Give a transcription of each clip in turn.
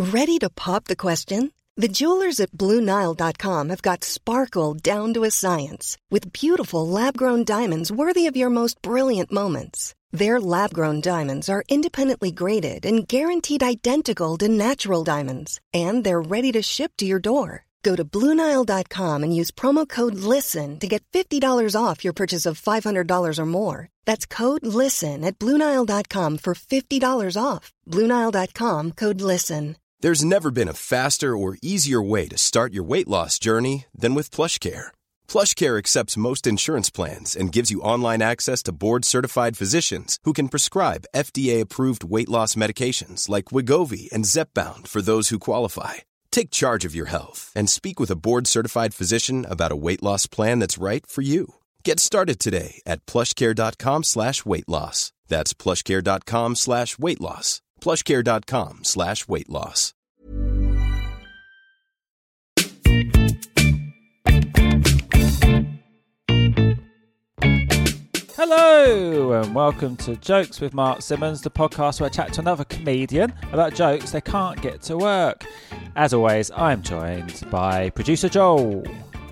Ready to pop the question? The jewelers at BlueNile.com have got sparkle down to a science with beautiful lab-grown diamonds worthy of your most brilliant moments. Their lab-grown diamonds are independently graded and guaranteed identical to natural diamonds, and they're ready to ship to your door. Go to BlueNile.com and use promo code LISTEN to get $50 off your purchase of $500 or more. That's code LISTEN at BlueNile.com for $50 off. BlueNile.com, code LISTEN. There's never been a faster or easier way to start your weight loss journey than with PlushCare. PlushCare accepts most insurance plans and gives you online access to board-certified physicians who can prescribe FDA-approved weight loss medications like Wegovy and Zepbound for those who qualify. Take charge of your health and speak with a board-certified physician about a weight loss plan that's right for you. Get started today at plushcare.com/weight-loss. That's plushcare.com/weight-loss. plushcare.com/weight-loss. Hello and welcome to Jokes with Mark Simmons, the podcast where I chat to another comedian about jokes they can't get to work. As always, I'm joined by producer Joel.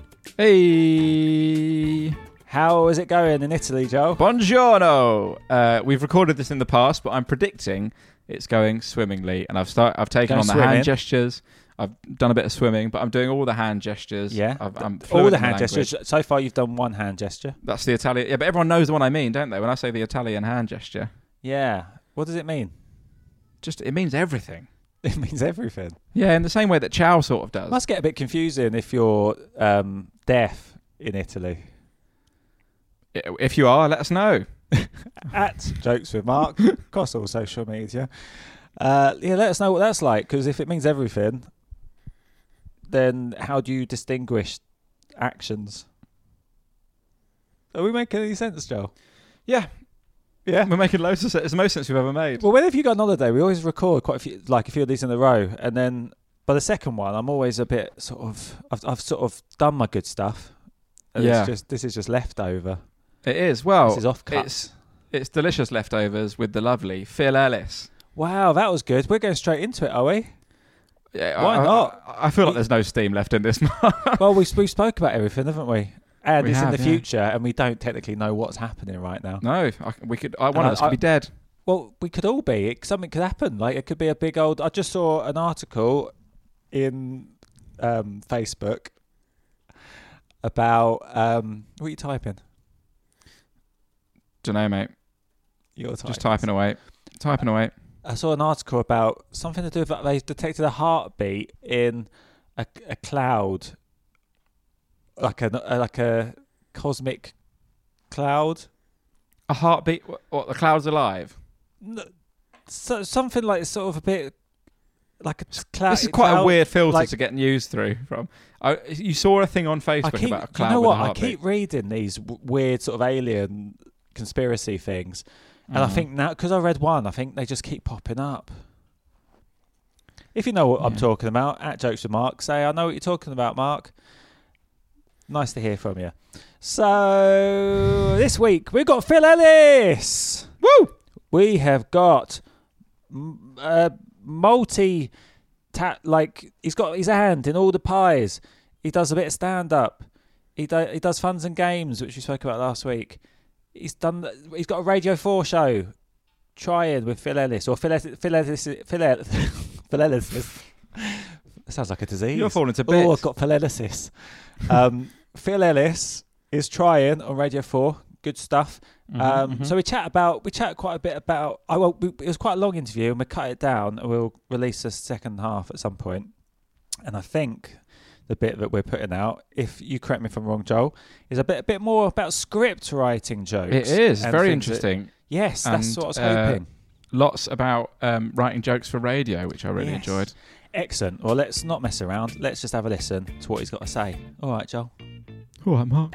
Hey! How is it going in Italy, Joel? Buongiorno! We've recorded this in the past, but I'm predicting it's going swimmingly. And I've taken on the hand gestures. I've done a bit of swimming, but I'm doing all the hand gestures. Yeah, I'm all the hand gestures. So far, you've done one hand gesture. That's the Italian. Yeah, but everyone knows the one I mean, don't they? When I say the Italian hand gesture. Yeah. What does it mean? It means everything. It means everything. Yeah, in the same way that ciao sort of does. It must get a bit confusing if you're deaf in Italy. If you are, let us know. At Jokes with Mark, across all social media. Let us know what that's like, because if it means everything, then how do you distinguish actions? Are we making any sense, Joel? Yeah. We're making loads of sense. It's the most sense we've ever made. Well, when have you got on holiday? We always record quite a few of these in a row, and then by the second one, I'm always a bit sort of. I've sort of done my good stuff. And this is just leftover. It is. Well, this is off cuts. It's delicious leftovers with the lovely Phil Ellis. Wow, that was good. We're going straight into it, are we? Yeah, why not? I feel like there's no steam left in this. Well, we spoke about everything, haven't we? And it's in the future, and we don't technically know what's happening right now. No, one of us could be dead. Well, we could all be. Something could happen. Like, it could be a big old... I just saw an article in Facebook about... what are you typing? Don't know, mate. You're typing. Just typing away. I saw an article about something to do with... They detected a heartbeat in a cloud... Like a cosmic cloud. A heartbeat? What, the cloud's alive? No, so, something like sort of a bit like a cloud. This is quite a weird filter to get news through from. You saw a thing on Facebook about a cloud. You know what? With a heartbeat. I keep reading these weird sort of alien conspiracy things, and I think now, because I read one, I think they just keep popping up. If you know what I'm talking about, at Jokes with Mark, say, I know what you're talking about, Mark. Nice to hear from you. So, this week, we've got Phil Ellis. Woo! We have got he's got his hand in all the pies. He does a bit of stand-up. He does Funs and Games, which we spoke about last week. He's got a Radio 4 show, Trying with Phil Ellis, or Phil Ellis. That sounds like a disease. You're falling to bits. Oh, I've got Phil Ellis. Phil Ellis is Trying on Radio 4. Good stuff. So we chat quite a bit about. It was quite a long interview, and we cut it down, and we'll release the second half at some point. And I think the bit that we're putting out, if you correct me if I'm wrong, Joel, is a bit more about script writing jokes. It is very interesting. Yes, that's what I was hoping. Lots about writing jokes for radio, which I really enjoyed. Excellent. Well, let's not mess around. Let's just have a listen to what he's got to say. All right, Joel. All right, Mark.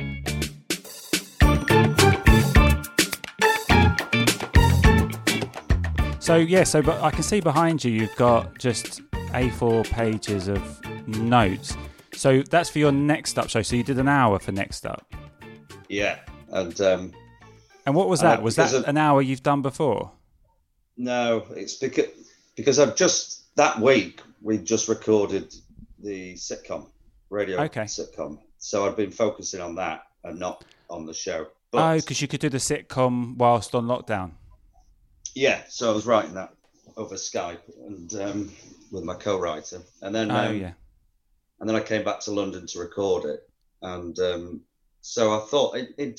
So but I can see behind you, you've got just A4 pages of notes. So that's for your Next Up show. So you did an hour for Next Up. Yeah, and what was that? Was that an hour you've done before? No, it's because I've just that week we just recorded the sitcom, radio sitcom. So I'd been focusing on that and not on the show. But, because you could do the sitcom whilst on lockdown. Yeah, so I was writing that over Skype and with my co-writer, and then and then I came back to London to record it, and so I thought in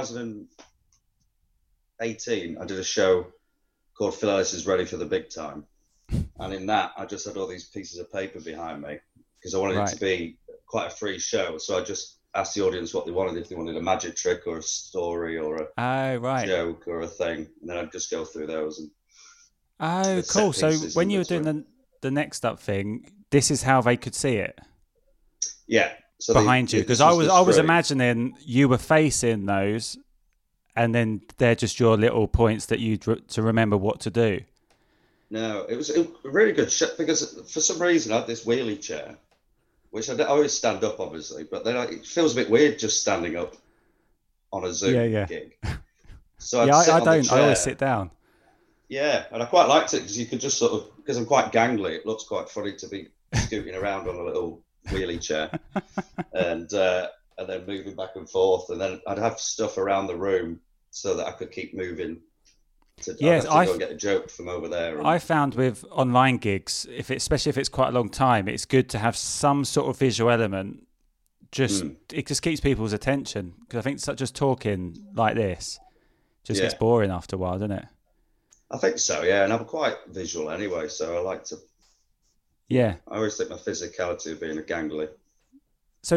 2018 I did a show called Phil Ellis is Ready for the Big Time, and in that I just had all these pieces of paper behind me because I wanted it to be quite a free show, so I just asked the audience what they wanted, if they wanted a magic trick or a story or a joke or a thing, and then I'd just go through those. And cool. So when you were doing the Next Up thing, this is how they could see it? Yeah. So behind you? Because I was imagining you were facing those and then they're just your little points that you to remember what to do. No, it was a really good show because for some reason I had this wheelie chair, which I always stand up, obviously, but then it feels a bit weird just standing up on a Zoom gig. So I always sit down. Yeah, and I quite liked it because you could just sort of, because I'm quite gangly, it looks quite funny to be scooting around on a little wheelie chair and then moving back and forth, and then I'd have stuff around the room so that I could keep moving. I'd go and get a joke from over there. I found with online gigs, especially if it's quite a long time, it's good to have some sort of visual element. It just keeps people's attention, because I think just talking like this just gets boring after a while, doesn't it? I think so, yeah. And I'm quite visual anyway, so I like to. Yeah. I always think my physicality of being a gangly. So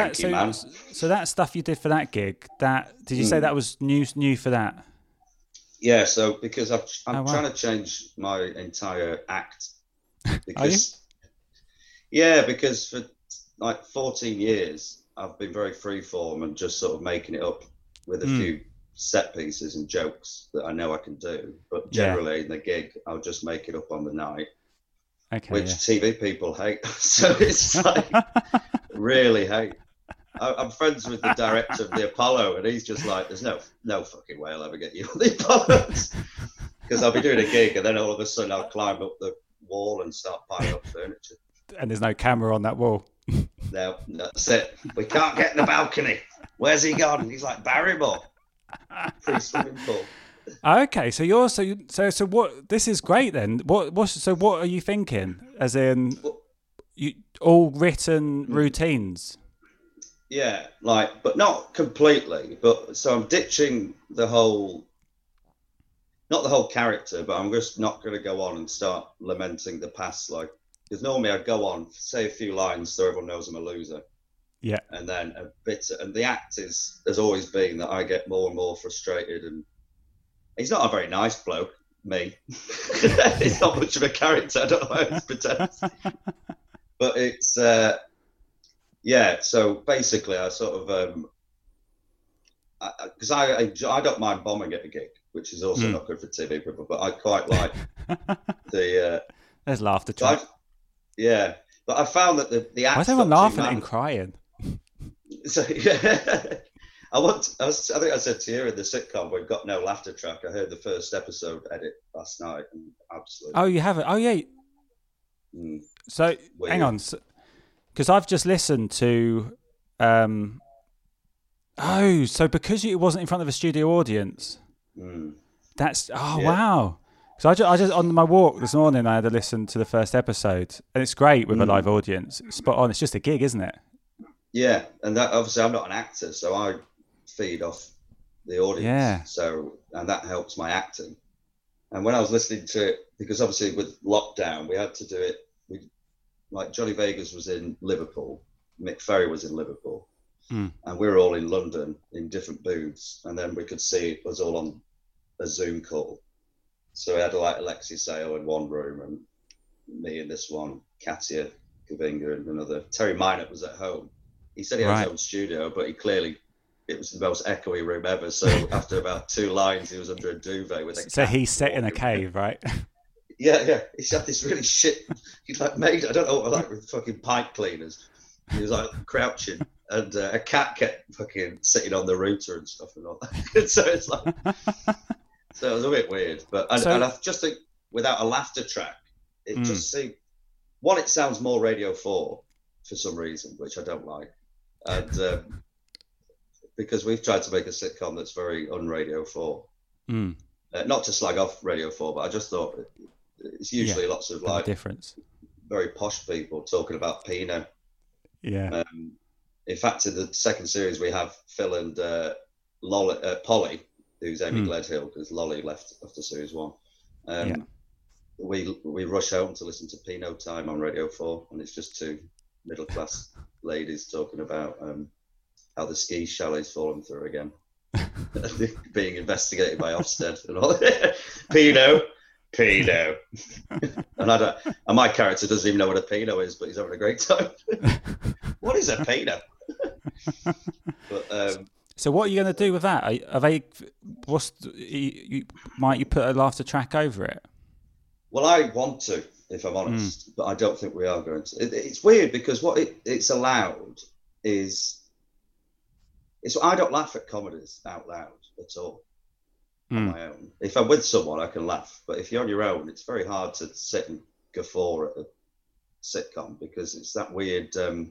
that stuff you did for that gig, did you say that was new for that? Yeah, so because I'm trying to change my entire act. Because, because for like 14 years, I've been very freeform and just sort of making it up with a few set pieces and jokes that I know I can do. But generally in the gig, I'll just make it up on the night, which TV people hate. So it's like, really hate. I'm friends with the director of the Apollo, and he's just like, there's no fucking way I'll ever get you on the Apollo. Because I'll be doing a gig, and then all of a sudden I'll climb up the wall and start piling up furniture. And there's no camera on that wall. No, that's it. We can't get in the balcony. Where's he gone? He's like Barrymore. Pre-swimming pool. Okay, so what? This is great then. What are you thinking? As in, all written routines. Yeah, but not completely. But so I'm ditching not the whole character, but I'm just not going to go on and start lamenting the past. Because normally I'd go on, say a few lines so everyone knows I'm a loser. Yeah. And then and the act has always been that I get more and more frustrated, and he's not a very nice bloke, me. He's not much of a character, I don't know how to pretend. But it's, so basically I sort of, because I don't mind bombing at a gig, which is also not good for TV people, but I quite like there's laughter track. Yeah, but I found that the act. Why is everyone laughing and crying? So I think I said to you in the sitcom, we've got no laughter track. I heard the first episode edit last night, and absolutely. Oh, you haven't? Oh, yeah. So weird. Hang on, because I've just listened to. So because it wasn't in front of a studio audience. That's wow. So I just on my walk this morning, I had to listen to the first episode, and it's great with a live audience. It's spot on. It's just a gig, isn't it? Yeah, and that obviously I'm not an actor, so I feed off the audience. Yeah. So and that helps my acting. And when I was listening to it, because obviously with lockdown we had to do it. Like Johnny Vegas was in Liverpool, Mick Ferry was in Liverpool, and we were all in London in different booths, and then we could see us all on a Zoom call. So we had Alexi Sale in one room, and me in this one, Katia Kavinga in another. Terry Minot was at home. He said he had his own studio, but it was the most echoey room ever. So after about 2 lines, he was under a duvet with a. So he's set in a cave, right? Yeah. He's had this really shit. He's made. I don't know what with fucking pipe cleaners. He was crouching, and a cat kept fucking sitting on the router and stuff and all that. So it's so it was a bit weird. But and I just think without a laughter track, it just seemed one, it sounds more Radio 4 for some reason, which I don't like. And because we've tried to make a sitcom that's very un-Radio 4. Not to slag off Radio 4, but I just thought it's usually lots of like difference. Very posh people talking about Pinot. Yeah. In fact, in the second series, we have Phil and Polly, who's Amy Gledhill, because Lolly left after series 1. We rush home to listen to Pinot Time on Radio 4, and it's just two middle-class ladies talking about how the ski chalet's fallen through again, being investigated by Ofsted and all. Pinot. And my character doesn't even know what a Pinot is, but he's having a great time. What is a Pinot? But, so what are you going to do with that? Might you put a laughter track over it? Well, I want to, if I'm honest, but I don't think we are going to. It's weird because what it's allowed is I don't laugh at comedies out loud at all on my own. If I'm with someone, I can laugh, but if you're on your own, it's very hard to sit and guffaw at a sitcom because it's that weird.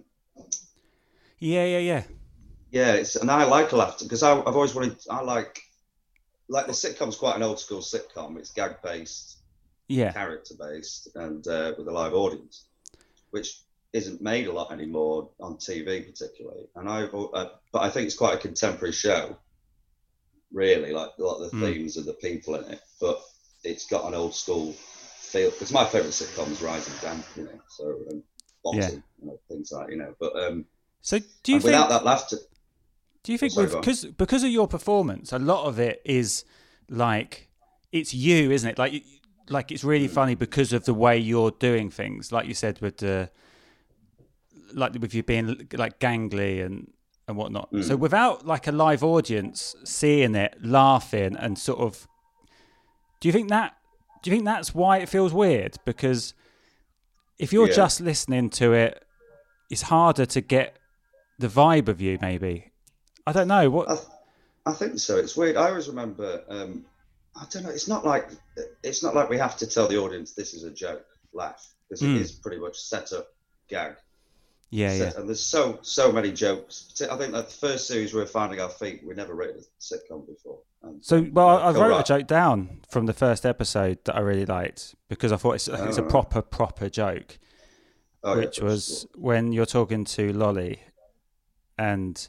Yeah. Yeah, and I like laughter because I've always wanted. I like the sitcom's quite an old school sitcom. It's gag based, character based, and with a live audience, which isn't made a lot anymore on TV particularly. And but I think it's quite a contemporary show. Really, like a lot of the themes of the people in it, but it's got an old school feel. Because my favourite sitcom is Rising Damp, so Bottom, things like But so do you think without that laughter? Do you think because of your performance, a lot of it is like it's you, isn't it? Like it's really funny because of the way you're doing things, like you said with with you being like gangly and whatnot. So without like a live audience seeing it, laughing, and sort of, do you think that's why it feels weird? Because if you're just listening to it, it's harder to get the vibe of you. Maybe I don't know what. I think so. It's weird. I always remember. I don't know. It's not like we have to tell the audience this is a joke, laugh, because it is pretty much set up gag. Yeah. And there's so many jokes. I think that the first series we were finding our feet. We never written a sitcom before. I wrote a joke down from the first episode that I really liked because I thought it's a proper joke, which was when you're talking to Lolly, and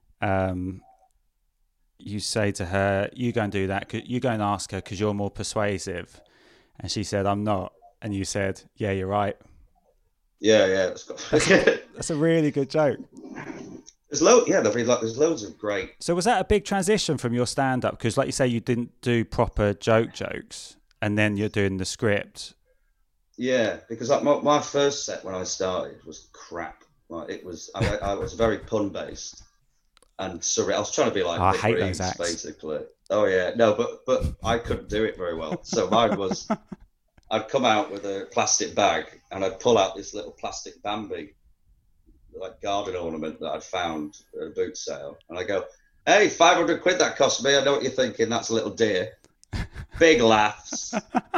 you say to her, "You go and do that. You go and ask her because you're more persuasive," and she said, "I'm not," and you said, "Yeah, you're right." Yeah. That's a really good joke. There's loads of great. So was that a big transition from your stand-up? Because like you say, you didn't do proper jokes, and then you're doing the script. Yeah, because like my first set when I started was crap. Like it was, I was very pun-based and surreal. I was trying to be like, I hate those acts, basically. Oh yeah, no, but I couldn't do it very well. So mine was. I'd come out with a plastic bag and I'd pull out this little plastic Bambi, like garden ornament that I'd found at a boot sale. And I go, "Hey, 500 quid that cost me. I know what you're thinking. That's a little deer." Big laughs.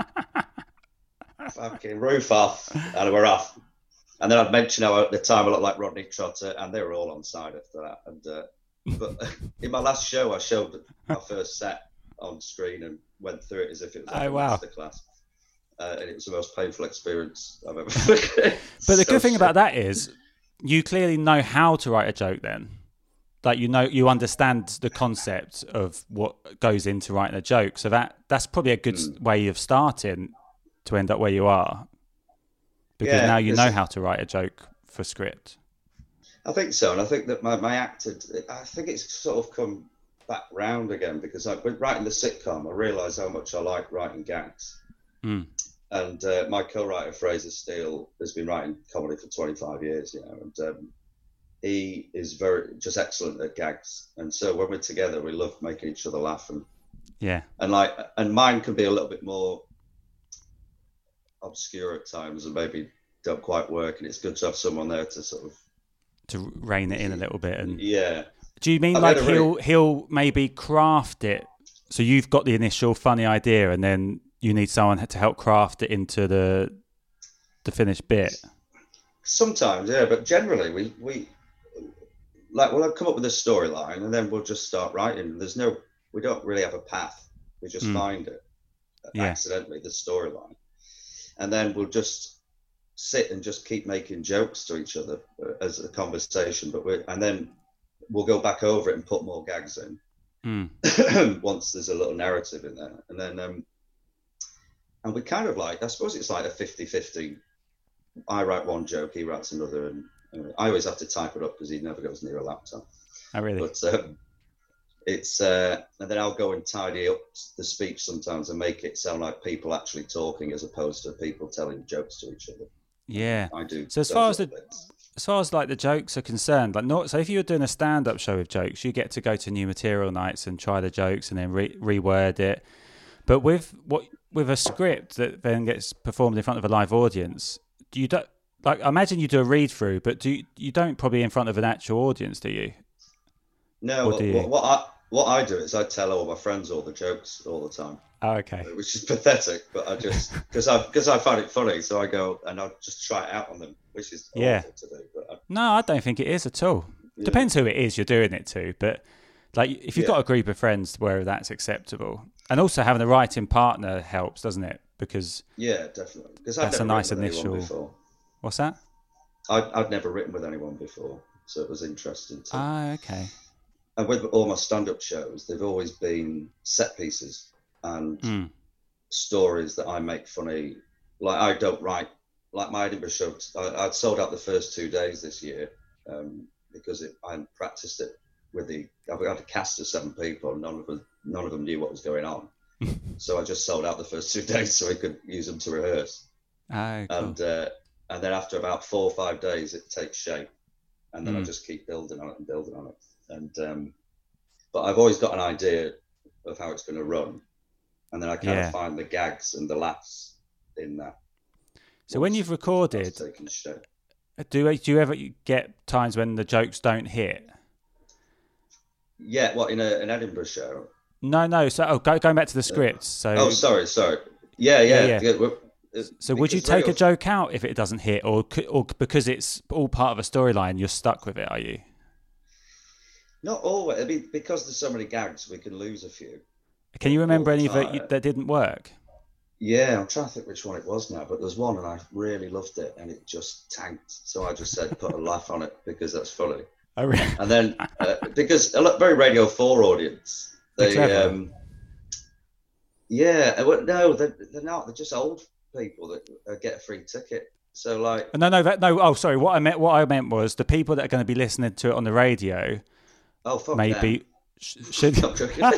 Fucking roof off. And we're off. And then I'd mention how at the time I looked like Rodney Trotter, and they were all on side after that. And but in my last show, I showed my first set on screen and went through it as if it was like a masterclass. And it was the most painful experience I've ever had. But the good thing about that is you clearly know how to write a joke then. Like, you understand the concept of what goes into writing a joke. So that's probably a good way of starting to end up where you are. Because now you know how to write a joke for script. I think so. And I think that my actor, I think it's sort of come back round again because when writing the sitcom, I realised how much I like writing gags. And my co-writer Fraser Steele has been writing comedy for 25 years, and he is just excellent at gags. And so when we're together, we love making each other laugh. And mine can be a little bit more obscure at times and maybe don't quite work. And it's good to have someone there to sort of to rein it in a little bit. And yeah. Do you mean like he'll maybe craft it? So you've got the initial funny idea, and then you need someone to help craft it into the the finished bit. Sometimes, yeah, but generally we we'll come up with a storyline and then we'll just start writing. We don't really have a path. We just find it accidentally, the storyline, and then we'll just sit and just keep making jokes to each other as a conversation. And then we'll go back over it and put more gags in once there's a little narrative in there, and then and we kind of I suppose it's like a 50-50. I write one joke, he writes another, and I always have to type it up because he never goes near a laptop. Oh, really? But it's and then I'll go and tidy up the speech sometimes and make it sound like people actually talking as opposed to people telling jokes to each other. Yeah, I do. So as far as like the jokes are concerned, so if you're doing a stand-up show with jokes, you get to go to new material nights and try the jokes and then reword it. But with a script that then gets performed in front of a live audience, you don't I imagine you do a read through, but you don't probably in front of an actual audience, do you? No. What I do is I tell all my friends all the jokes all the time. Oh, okay. Which is pathetic, but I just because I find it funny, so I go and I'll just try it out on them, which is awful to do. But no, I don't think it is at all. Yeah. Depends who it is you're doing it to, but if you've got a group of friends where that's acceptable, and also having a writing partner helps, doesn't it? Because definitely. Because that's a nice initial. What's that? I'd never written with anyone before, so it was interesting. Okay. And with all my stand-up shows, they've always been set pieces and stories that I make funny. I don't write, like my Edinburgh show, I'd sold out the first 2 days this year because I hadn't practiced it I had a cast of 7 people, none of them knew what was going on. So I just sold out the first 2 days so we could use them to rehearse. Cool. And then after about 4 or 5 days, it takes shape. And then I just keep building on it and building on it. And but I've always got an idea of how it's going to run. And then I kind of find the gags and the laughs in that. So when you've recorded, do you ever get times when the jokes don't hit? Yeah, in an Edinburgh show? No. So going back to the script. So sorry. Yeah. So would you take a joke out if it doesn't hit, or because it's all part of a storyline, you're stuck with it? Are you? Not always. I mean, because there's so many gags, we can lose a few. Can you remember any that didn't work? Yeah, I'm trying to think which one it was now, but there's one and I really loved it and it just tanked. So I just said, put a laugh on it because that's funny. Oh, really? And then, because a very Radio 4 audience, they're not. They're just old people that get a free ticket. So sorry. What I meant was the people that are going to be listening to it on the radio. Oh, fuck maybe should. Don't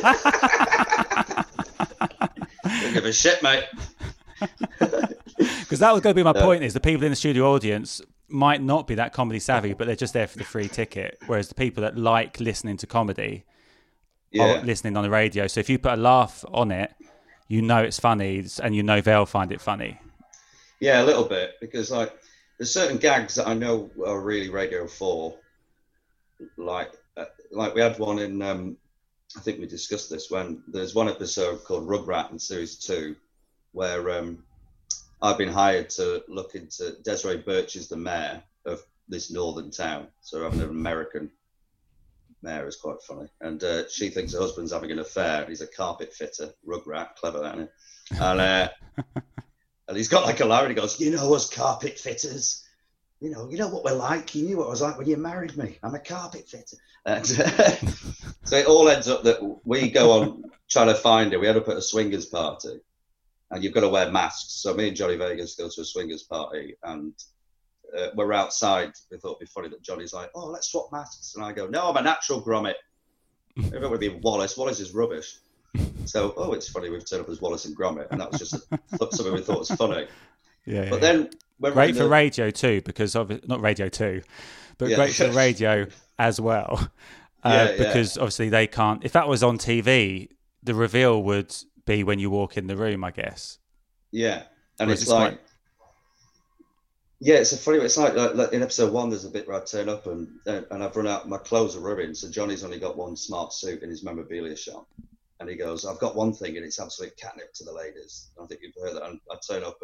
give a shit, mate. Because that was going to be my point. Is the people in the studio audience might not be that comedy savvy, but they're just there for the free ticket. Whereas the people that like listening to comedy are listening on the radio. So if you put a laugh on it, you know it's funny, and you know they'll find it funny. Yeah, a little bit, because there's certain gags that I know are really Radio 4. Like we had one in, I think we discussed this when there's one episode called Rugrat in series 2, where I've been hired to look into Desiree Birch is the mayor of this northern town, so having an American mayor is quite funny, and she thinks her husband's having an affair, and he's a carpet fitter. Rugrat, clever that, isn't it? And he's got a line, and he goes, "You know us carpet fitters, you know what we're like. You knew what I was like when you married me. I'm a carpet fitter." And so it all ends up that we go on trying to find her. We end up at a swingers party, and you've got to wear masks. So me and Johnny Vegas go to a swingers party, and we're outside. We thought it'd be funny that Johnny's like, "Oh, let's swap masks," and I go, "No, I'm a natural grommet. I don't want to be Wallace. Wallace is rubbish." So, it's funny we've turned up as Wallace and Gromit, and that was just something we thought was funny. Yeah. But then, great for radio too, because not Radio 2, but great for radio as well. Because obviously they can't. If that was on TV, the reveal would be when you walk in the room, I guess. Yeah, and it's like. Yeah, it's a funny. It's like in episode 1, there's a bit where I turn up and I've run out. My clothes are ruined, so Johnny's only got one smart suit in his memorabilia shop, and he goes, "I've got one thing, and it's absolute catnip to the ladies." And I think you've heard that. And I turn up and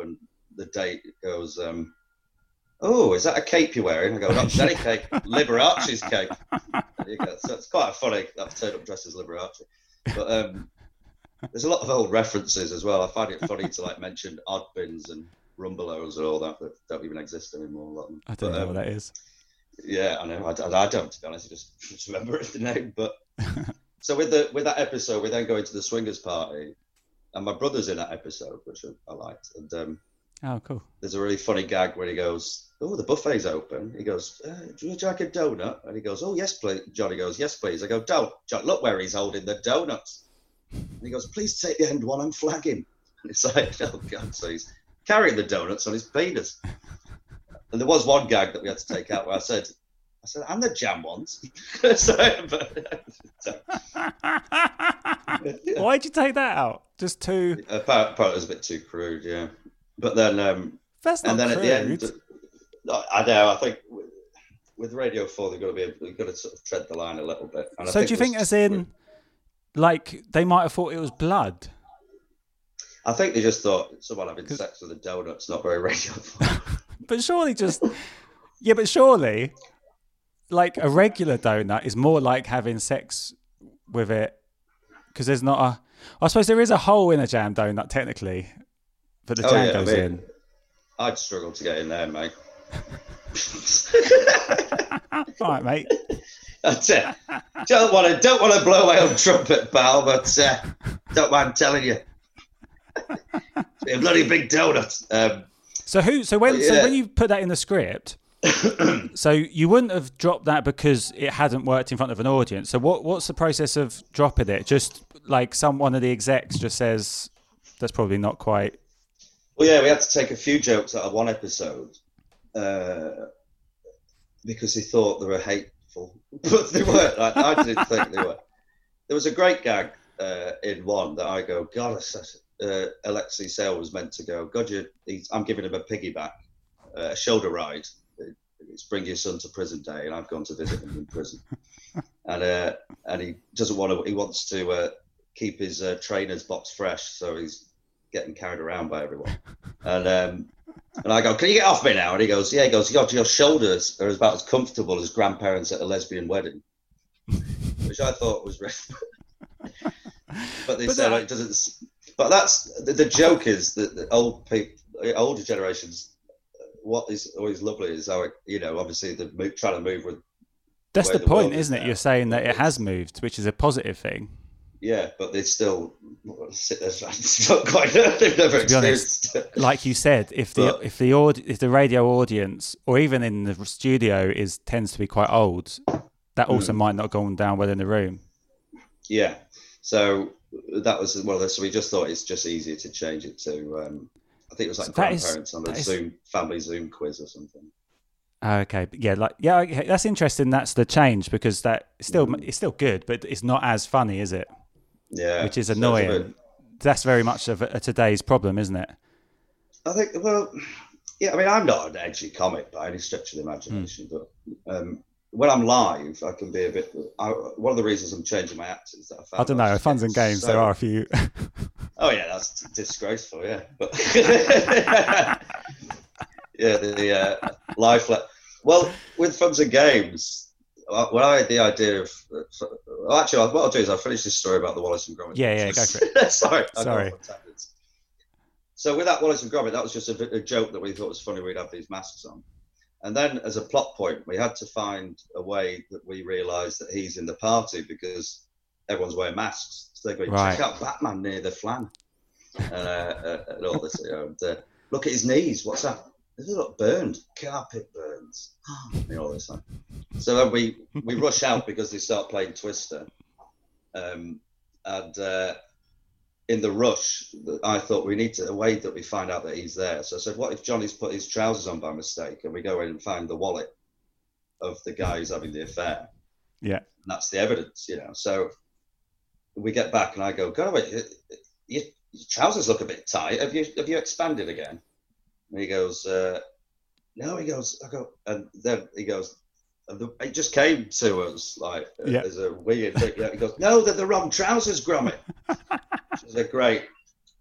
the date goes, "Oh, is that a cape you're wearing?" I go, "Not just any cape, Liberace's cape." So it's quite funny. I've turned up dressed as Liberace, but there's a lot of old references as well. I find it funny to like mention Oddbins and Rumbelows and all that don't even exist anymore. A lot of them. I don't know what that is. Yeah, I know. I don't, to be honest. I just remember the name. But so with that episode, we then go into the swingers party, and my brother's in that episode, which I liked. And oh, cool. There's a really funny gag where he goes, "Oh, the buffet's open." He goes, "Do you like a donut?" And he goes, "Oh, yes, please." Johnny goes, "Yes, please." I go, "Don't, John, look where he's holding the donuts." And he goes, "Please take the end one, I'm flagging." And it's like, oh God, so he's carrying the donuts on his penis. And there was one gag that we had to take out where I said, "And the jam ones." Why'd you take that out? Just too. Apparently it was a bit too crude, yeah. But then, that's not and then crude. At the end, I know. I think with Radio 4, they've got to sort of tread the line a little bit. And so, do you think, as in, like, they might have thought it was blood? I think they just thought someone having sex with a donut's not very Radio 4. But surely, like a regular donut is more like having sex with it, because there's not a. I suppose there is a hole in a jam donut technically, but the jam goes in. I'd struggle to get in there, mate. All right, mate. That's it. Don't want to blow my own trumpet, pal, but don't mind telling you, it's a bloody big donut. So when you put that in the script, so you wouldn't have dropped that because it hadn't worked in front of an audience. So what's the process of dropping it? Just like one of the execs just says that's probably not quite. Well, yeah, we had to take a few jokes out of one episode because he thought they were hateful, but they weren't. I didn't think they were. There was a great gag in one that I go, God, Alexei Sayle was meant to go, God, I'm giving him a piggyback, a shoulder ride. It's bring your son to prison day, and I've gone to visit him in prison. And he doesn't want to. He wants to keep his trainer's box fresh, so he's getting carried around by everyone. And I go, "Can you get off me now?" And he goes, "Yeah." He goes, "Your shoulders are about as comfortable as grandparents at a lesbian wedding," which I thought was really. But they said it doesn't. But that's the joke is that the older generations. What is always lovely is how obviously they're trying to move with. That's the point, isn't it? You're saying that it has moved, which is a positive thing. Yeah, but they still sit there. It's not quite. They've never experienced. Honest, like you said, if the radio audience or even in the studio tends to be quite old, that also might not go on down well in the room. Yeah, so that was so we just thought it's just easier to change it to. I think it was like grandparents on a family Zoom quiz or something. Okay, that's interesting. That's the change because it's still good, but it's not as funny, is it? Yeah, which is annoying. That's very much of a today's problem, isn't it? I think. Well, yeah. I mean, I'm not an edgy comic by any stretch of the imagination, but when I'm live, I can be a bit. One of the reasons I'm changing my act is that I don't know. Funs and Games, there are a few. Oh yeah, that's disgraceful. Yeah, but yeah, the live. Well, with Funs and Games, when I had the idea of, actually, what I'll do is I'll finish this story about the Wallace and Gromit. Yeah, go for it. Sorry. So with that Wallace and Gromit, that was just a joke that we thought was funny. We'd have these masks on. And then as a plot point, we had to find a way that we realised that he's in the party because everyone's wearing masks. So they're going, check out Batman near the flan. And all this. Look at his knees. What's that? They look burned. Carpet burns. All this. So then we rush out because they start playing Twister. And in the rush, I thought we need a way that we find out that he's there. So I said, what if Johnny's put his trousers on by mistake and we go in and find the wallet of the guy who's having the affair? Yeah. And that's the evidence, So we get back and I go, God, wait, your trousers look a bit tight. Have you expanded again? And he goes, no, he goes, I go, and then he goes, it just came to us as a weird thing. He goes, no, they're the wrong trousers, Gromit. I said, great.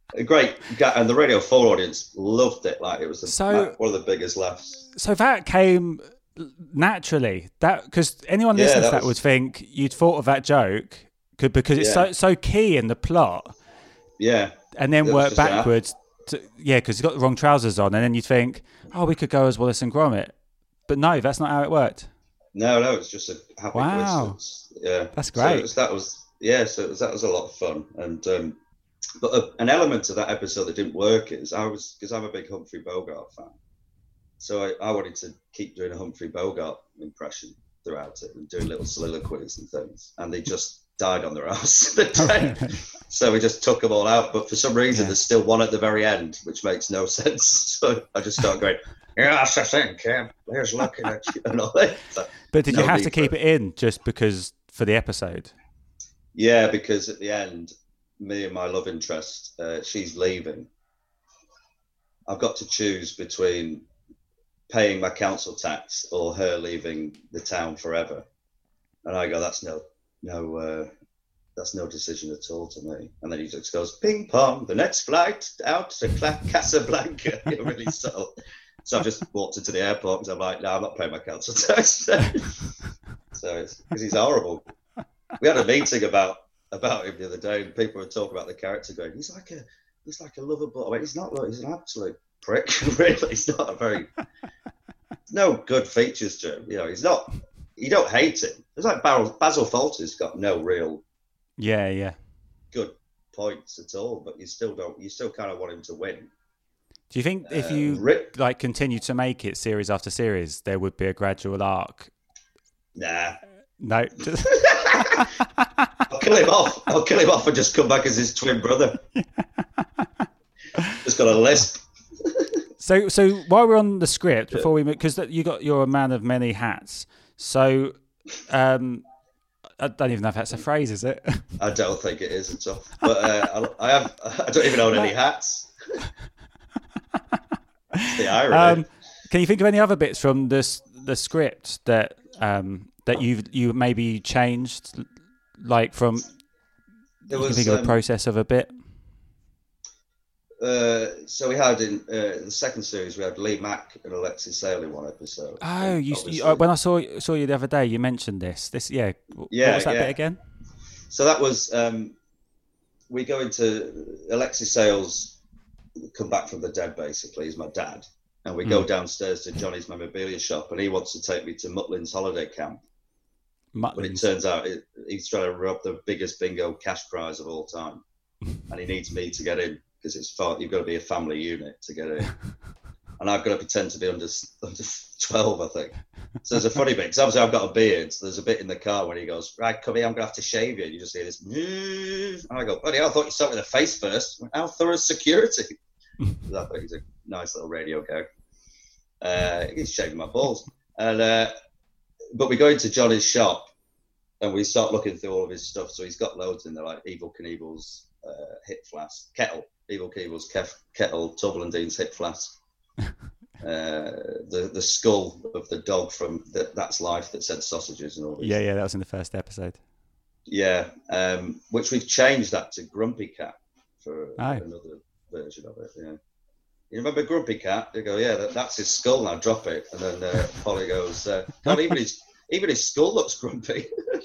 Great, and the Radio 4 audience loved it. Like, it was one of the biggest laughs. So that came naturally, that because anyone listening to that would think you'd thought of that joke because it's so key in the plot. Yeah, and then work backwards. Because he's got the wrong trousers on, and then you think, oh, we could go as Wallace and Gromit, but no, that's not how it worked. No, it's just a happy coincidence. Yeah, that's great. So that was a lot of fun, and but an element of that episode that didn't work is because I'm a big Humphrey Bogart fan, so I wanted to keep doing a Humphrey Bogart impression throughout it and doing little soliloquies and things, and they just died on their ass. So we just took them all out, but for some reason there's still one at the very end, which makes no sense. So I just started going, yes, I think, here's looking at you and all that. But did you have to keep it in just because for the episode? Yeah, because at the end, me and my love interest, she's leaving. I've got to choose between paying my council tax or her leaving the town forever. And I go, that's no decision at all to me. And then he just goes, ping pong, the next flight out to Casablanca. Really subtle. So I've just walked into the airport and I'm like, no, I'm not paying my council tax. So it's because he's horrible. We had a meeting about him the other day, and people were talking about the character, going, he's like a lovable. I mean, he's not. He's an absolute prick. Really, he's not a very. No good features to him. He's not. You don't hate him. It's like Basil Fawlty's got no real. Yeah. Good points at all, but you still don't. You still kind of want him to win. Do you think if you continue to make it series after series, there would be a gradual arc? Nah. No. I'll kill him off. And just come back as his twin brother. Just got a lisp. So while we're on the script, before we move, because you're a man of many hats. So I don't even know if that's a phrase, is it? I don't think it is at all. But I don't even own any hats. It's the irony. Can you think of any other bits from the script that you maybe changed, like from? Can you think of a process of a bit? So we had in the second series, we had Lee Mack and Alexei Sale in one episode. Oh, when I saw you the other day, you mentioned this. What was that bit again? So that was we go into Alexei Sale's come back from the dead. Basically, he's my dad, and we go downstairs to Johnny's memorabilia shop, and he wants to take me to Mutlin's holiday camp. But it turns out he's trying to rob the biggest bingo cash prize of all time, and he needs me to get in. Because you've got to be a family unit to get in, and I've got to pretend to be under 12, I think. So there's a funny bit because obviously I've got a beard. So there's a bit in the car when he goes, "Right, come here, I'm gonna have to shave you." And you just hear this, and I go, "Buddy, I thought you started with the face first. How thorough is security?" I think he's a nice little radio guy. He's shaving my balls, but we go into Johnny's shop, and we start looking through all of his stuff. So he's got loads in there, like Evel Knievel's hit flask, kettle. Evel Knievel's kettle, Tubble and Dean's hit flask, the skull of the dog from That's Life that said sausages and all this. Yeah, that was in the first episode. Yeah, which we've changed that to Grumpy Cat for another version of it. Yeah, you remember Grumpy Cat? They go, yeah, that's his skull. Now drop it, and then Polly goes, God, even his skull looks grumpy.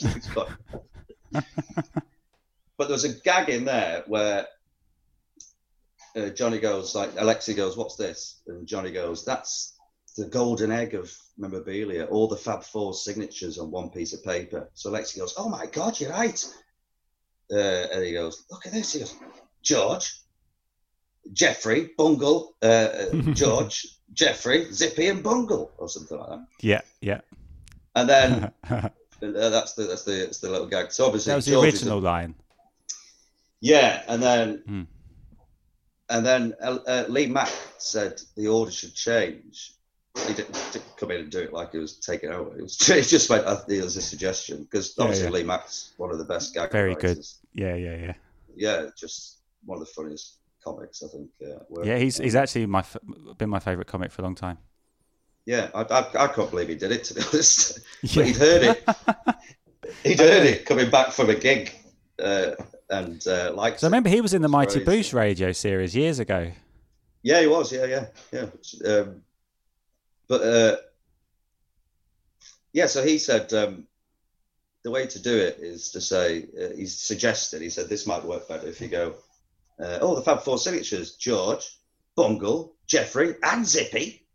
But there's a gag in there where. Johnny goes, like, Alexei goes, what's this? And Johnny goes, that's the golden egg of memorabilia, all the Fab Four's signatures on one piece of paper. So Alexei goes, oh my God, you're right. And he goes, look at this. He goes, George, Jeffrey, Bungle, George, Jeffrey, Zippy and Bungle, or something like that. Yeah. And then that's the little gag. So obviously that was the original line. Yeah, and then... And then Lee Mack said the order should change. He didn't come in and do it like it was taken over. It just went, it was a suggestion. Because obviously Lee Mack's one of the best gag writers. Very good. Yeah. Yeah, just one of the funniest comics, I think. He's actually been my favourite comic for a long time. Yeah, I can't believe he did it, to be honest. But he'd heard it. He'd heard it coming back from a gig. and liked. So I remember he was in the Mighty Boosh radio series years ago. Yeah, he was. Yeah. So he said the way to do it is to say, he said this might work better if you go, the Fab Four signatures: George, Bungle, Jeffrey, and Zippy.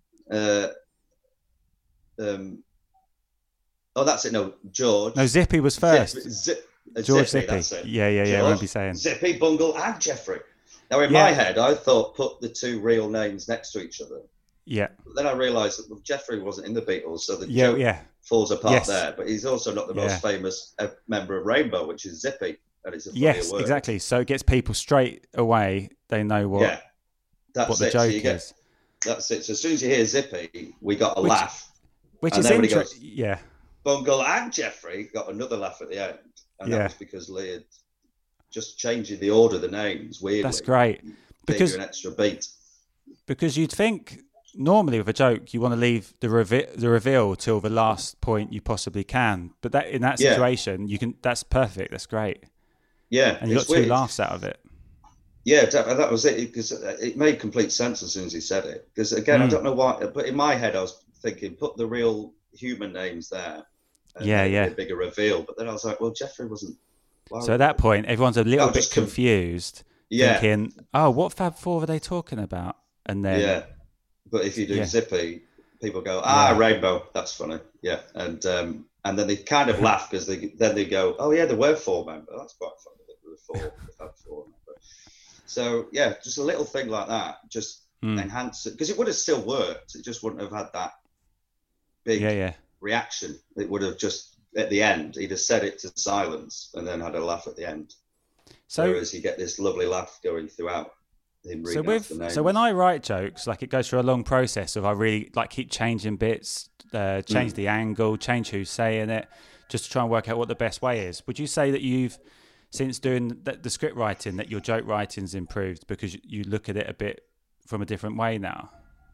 That's it. No, George. No, Zippy was first. George Zippy. That's it. Yeah. George, I won't be saying Zippy, Bungle, and Jeffrey. Now, in my head, I thought put the two real names next to each other. Yeah. But then I realised that Jeffrey wasn't in the Beatles, so the joke falls apart there. But he's also not the most famous member of Rainbow, which is Zippy, and it's a funnier word. Exactly. So it gets people straight away. They know what the joke is. That's it. So as soon as you hear Zippy, we got a laugh. Which is interesting. Yeah. Bungle and Jeffrey got another laugh at the end, and that was because Lee had just changing the order of the names weirdly. That's great, because an extra beat. Because you'd think normally with a joke you want to leave the reveal till the last point you possibly can, but that in that situation you can. That's perfect. That's great. Yeah, and you got 2 laughs out of it. Yeah, that was it, because it made complete sense as soon as he said it. Because again, I don't know why, but in my head I was thinking put the real human names there. A bigger reveal, but then I was like, well, Jeffrey wasn't. So at that point, everyone's a little bit confused, thinking, "Oh, what Fab Four are they talking about?" And then, but if you do Zippy, people go, Rainbow. That's funny, and then they kind of laugh because they go, "Oh yeah, there were 4 members. That's quite funny. There were 4 Fab Four members." So just a little thing like that, just enhance it, because it would have still worked. It just wouldn't have had that big reaction. It would have just at the end he'd have said it to silence and then had a laugh at the end. So whereas you get this lovely laugh going throughout him reading out the names. So when I write jokes, like it goes through a long process of I really keep changing bits, change the angle, change who's saying it, just to try and work out what the best way is. Would you say that you've, since doing the script writing, that your joke writing's improved because you look at it a bit from a different way now?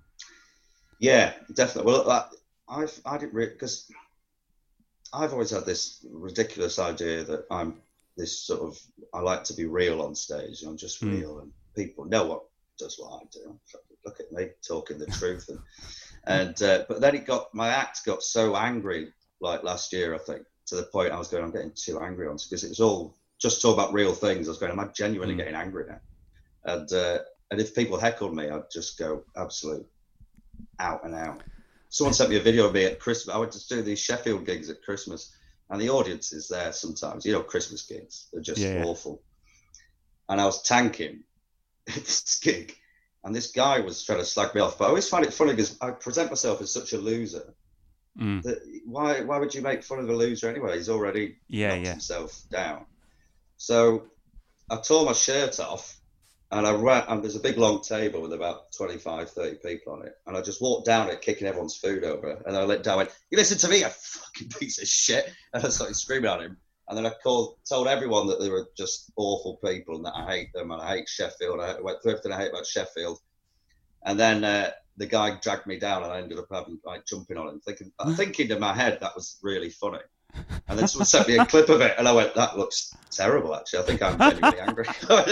Yeah, definitely. Well, I didn't really, because I've always had this ridiculous idea that I'm this sort of, I like to be real on stage. I'm just real, and people know what I do. Look at me talking the truth, and but then my act got so angry like last year, I think, to the point I was going, I'm getting too angry on it, because it was all just talk about real things. I was going, am I genuinely getting angry now? And if people heckled me, I'd just go absolute out and out. Someone sent me a video of me at Christmas. I went to do these Sheffield gigs at Christmas, and the audience is there sometimes. Christmas gigs, they're just awful. And I was tanking this gig, and this guy was trying to slag me off. But I always find it funny because I present myself as such a loser. That why would you make fun of a loser anyway? He's already knocked himself down. So I tore my shirt off. And I ran, and there's a big long table with about 25, 30 people on it. And I just walked down it, kicking everyone's food over. And I let down, went, "You listen to me, you fucking piece of shit." And I started screaming at him. And then I told everyone that they were just awful people and that I hate them and I hate Sheffield. I went through everything I hate about Sheffield. And then the guy dragged me down, and I ended up jumping on him, thinking in my head that was really funny. And then someone sent me a clip of it, and I went, "That looks terrible, actually. I think I'm genuinely angry."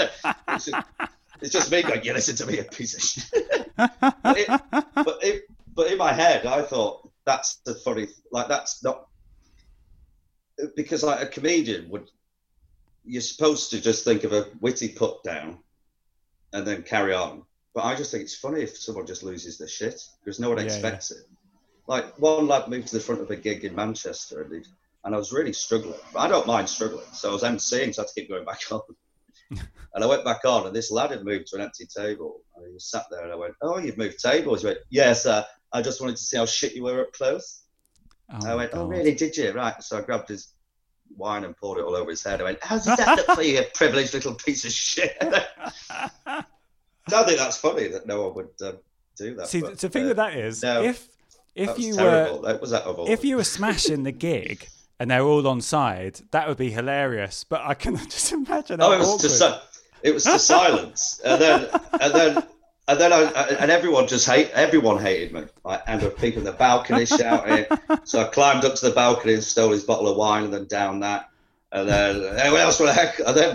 It's just me going, "You listen to me, you piece of shit." But in my head, I thought, that's the funny, that's not, because a comedian you're supposed to just think of a witty put down and then carry on. But I just think it's funny if someone just loses their shit, because no one expects it. Like, one lad moved to the front of a gig in Manchester, and I was really struggling. But I don't mind struggling. So I was emceeing, so I had to keep going back on. And I went back on, and this lad had moved to an empty table. And he was sat there, and I went, "Oh, you've moved tables?" He went, "Yes, I just wanted to see how shit you were up close." I went, "Oh, really? Did you?" Right. So I grabbed his wine and poured it all over his head. I went, "How does that look for you, privileged little piece of shit?" I don't think that's funny that no one would do that. See, the thing with that is, if you were smashing the gig and they're all on side, that would be hilarious. But I can just imagine how awkward. It was to silence, and then everyone hated me. I ended up peeping the balcony, shouting. So I climbed up to the balcony and stole his bottle of wine, and then down that, and then anyone else want to heck? And then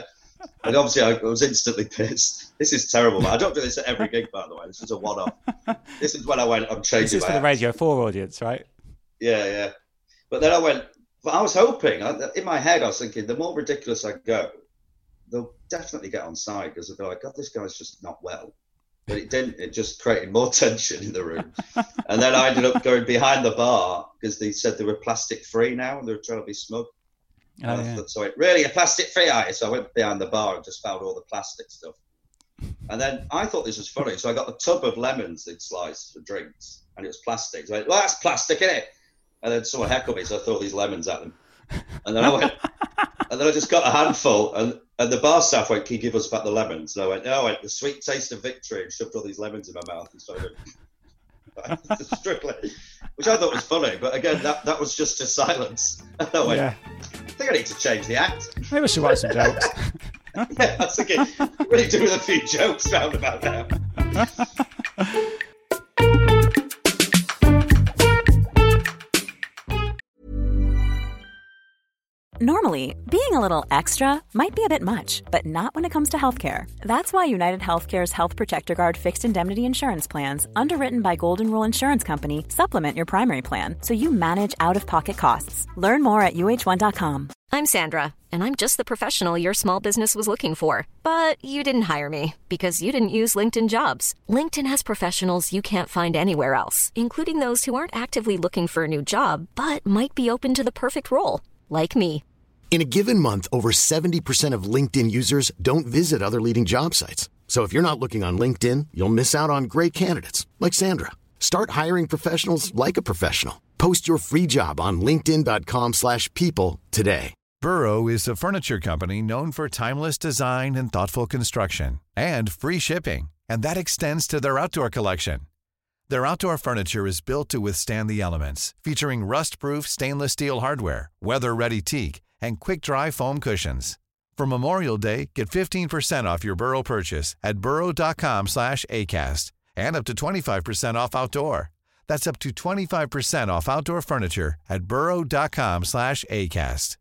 And obviously, I was instantly pissed. This is terrible, man. I don't do this at every gig, by the way. This is a one-off. This is when I went, I'm changing my This is for the Radio 4 audience, right? Yeah. But then I went, but I was hoping, in my head, I was thinking, the more ridiculous I go, they'll definitely get on side because they'll be like, God, this guy's just not well. But it didn't. It just created more tension in the room. And then I ended up going behind the bar because they said they were plastic free now and they were trying to be smug. So it really a plastic free item. So I went behind the bar and just found all the plastic stuff. And then I thought this was funny. So I got a tub of lemons they'd sliced for drinks and it was plastic. So I went, well, that's plastic, isn't it? And then someone heckled me. So I threw all these lemons at them. And then I went, and then I just got a handful and the bar staff went, can you give us back the lemons? And I went, no, the sweet taste of victory, and shoved all these lemons in my mouth and started struggling, which I thought was funny. But again, that was just a silence. And I went, I think I need to change the act. Maybe I should write some jokes. I was thinking, really do with a few jokes round about now. Normally, being a little extra might be a bit much, but not when it comes to healthcare. That's why United Healthcare's Health Protector Guard fixed indemnity insurance plans, underwritten by Golden Rule Insurance Company, supplement your primary plan so you manage out-of-pocket costs. Learn more at UH1.com. I'm Sandra, and I'm just the professional your small business was looking for. But you didn't hire me because you didn't use LinkedIn Jobs. LinkedIn has professionals you can't find anywhere else, including those who aren't actively looking for a new job, but might be open to the perfect role, like me. In a given month, over 70% of LinkedIn users don't visit other leading job sites. So if you're not looking on LinkedIn, you'll miss out on great candidates like Sandra. Start hiring professionals like a professional. Post your free job on linkedin.com/people today. Burrow is a furniture company known for timeless design and thoughtful construction and free shipping, and that extends to their outdoor collection. Their outdoor furniture is built to withstand the elements, featuring rust-proof stainless steel hardware, weather-ready teak, and quick-dry foam cushions. For Memorial Day, get 15% off your Burrow purchase at burrow.com/ACAST and up to 25% off outdoor. That's up to 25% off outdoor furniture at burrow.com/ACAST.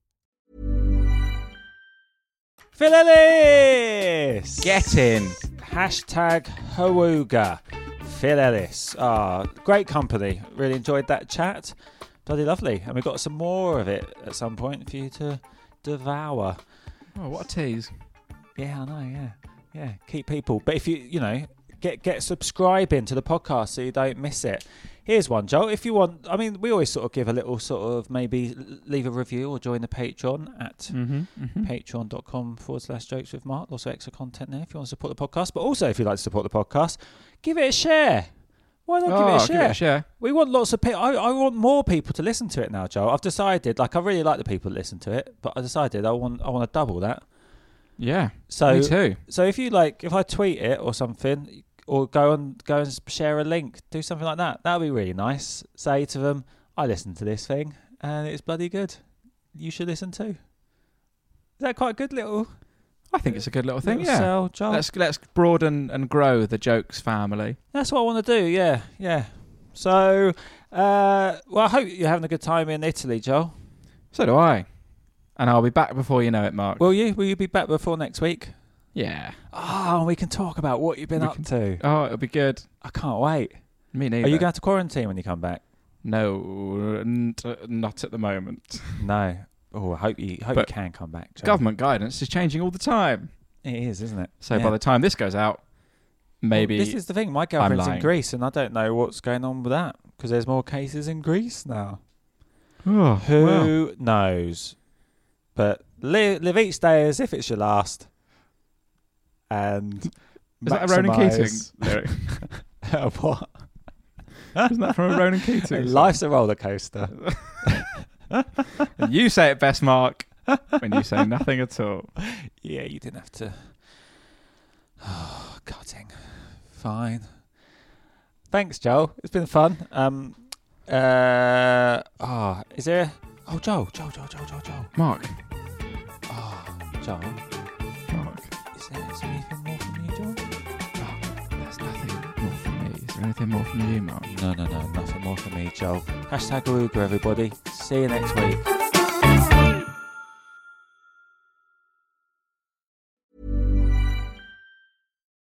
Phil Ellis! Get in. Hashtag Hawooga. Phil Ellis. Great company. Really enjoyed that chat. Bloody lovely. And we've got some more of it at some point for you to devour. Oh, what a tease. Yeah, I know, yeah. Keep people. But if you get subscribing to the podcast so you don't miss it. Here's one, Joel. If you want, I mean, we always sort of give a little sort of maybe leave a review or join the Patreon at patreon.com/jokes with Mark. Also extra content there if you want to support the podcast. But also if you'd like to support the podcast, give it a share. Why not give it a share? We want lots of people. I want more people to listen to it now, Joel. I've decided, I really like the people that listen to it, but I decided I want to double that. Yeah, so, me too. So if you if I tweet it or something, or go and share a link, do something like that. That would be really nice. Say to them, I listened to this thing and it's bloody good. You should listen too. Is that quite a good little? I think it's a good little thing. Sell, Joel. Let's broaden and grow the Jokes family. That's what I want to do. Yeah. So, I hope you're having a good time in Italy, Joel. So do I. And I'll be back before you know it, Mark. Will you? Will you be back before next week? Yeah. Oh, we can talk about what you've been up to. Oh, it'll be good. I can't wait. Me neither. Are you going to quarantine when you come back? No, not at the moment. No. Oh, I hope you can come back, Joe. Government guidance is changing all the time. It is, isn't it? So by the time this goes out, maybe this is the thing. My girlfriend's in Greece, and I don't know what's going on with that because there's more cases in Greece now. Oh, Who knows? But live each day as if it's your last. And is that a Ronan Keating lyric? What? Isn't that from a Ronan Keating? Life's a roller coaster. You say it best, Mark, when you say nothing at all. Yeah, you didn't have to. Oh, cutting. Fine. Thanks, Joel. It's been fun. Is there? Oh, Joel. Mark. Oh, Joel. Mark. Is there anything more from you, Joel? Oh, there's nothing more from me. Is there anything more from you, Mark? No, nothing more from me, Joel. Hashtag Aruga, everybody. See you next week.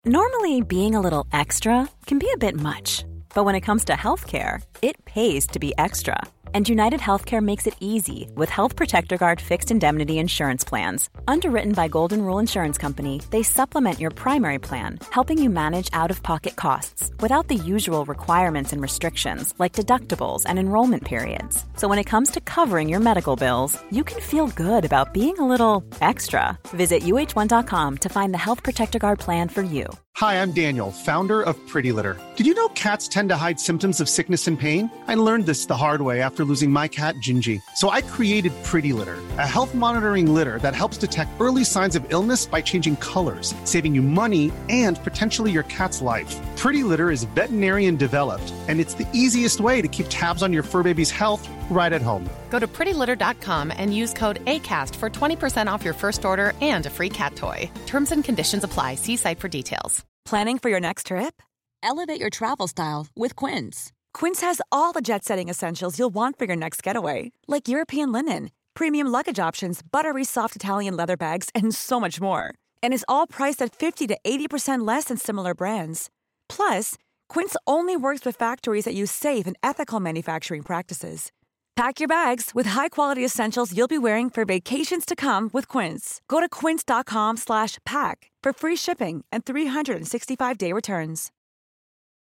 Normally, being a little extra can be a bit much. But when it comes to healthcare, it pays to be extra. And United Healthcare makes it easy with Health Protector Guard fixed indemnity insurance plans. Underwritten by Golden Rule Insurance Company, they supplement your primary plan, helping you manage out-of-pocket costs without the usual requirements and restrictions like deductibles and enrollment periods. So when it comes to covering your medical bills, you can feel good about being a little extra. Visit uh1.com to find the Health Protector Guard plan for you. Hi, I'm Daniel, founder of Pretty Litter. Did you know cats tend to hide symptoms of sickness and pain? I learned this the hard way after losing my cat, Gingy. So I created Pretty Litter, a health monitoring litter that helps detect early signs of illness by changing colors, saving you money and potentially your cat's life. Pretty Litter is veterinarian developed, and it's the easiest way to keep tabs on your fur baby's health right at home. Go to prettylitter.com and use code ACAST for 20% off your first order and a free cat toy. Terms and conditions apply. See site for details. Planning for your next trip? Elevate your travel style with Quince. Quince has all the jet-setting essentials you'll want for your next getaway, like European linen, premium luggage options, buttery soft Italian leather bags, and so much more. And is all priced at 50 to 80% less than similar brands. Plus, Quince only works with factories that use safe and ethical manufacturing practices. Pack your bags with high-quality essentials you'll be wearing for vacations to come with Quince. Go to quince.com/pack for free shipping and 365-day returns.